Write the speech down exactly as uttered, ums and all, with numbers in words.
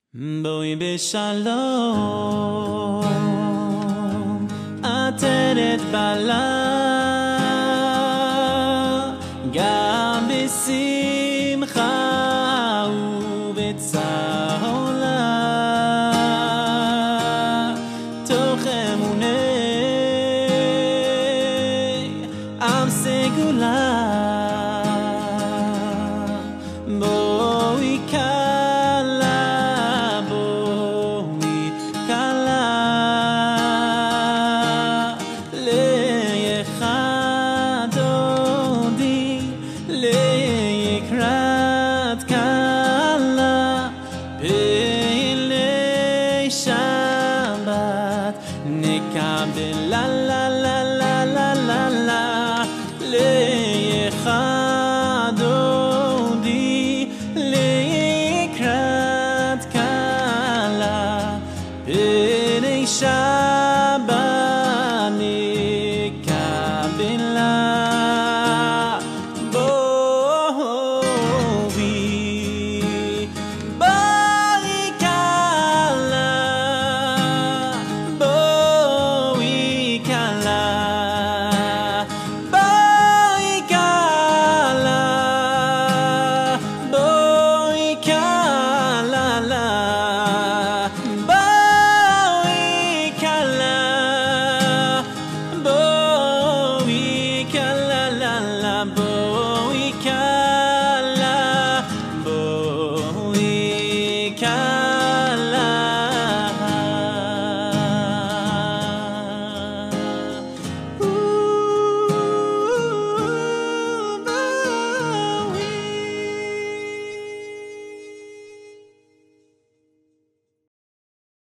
בואי בשלום, עטרת בעלה, גם בשמחה ובצהלה, תוך אמוני עם סגולה. בואי כלה, בואי כלה, ליחדודי, ליקרת כלה, פעילי שבת נקבל לה לה לה לה לה לה לה, ליחדודי, ליקרת כלה, פעילי שבת נקבל לה. בואי, בואי כלה, בואי כלה, בואי כלה, בואי כלה לה, בואי כלה, בואי כלה לה לה, בואי כלה, בואי כלה.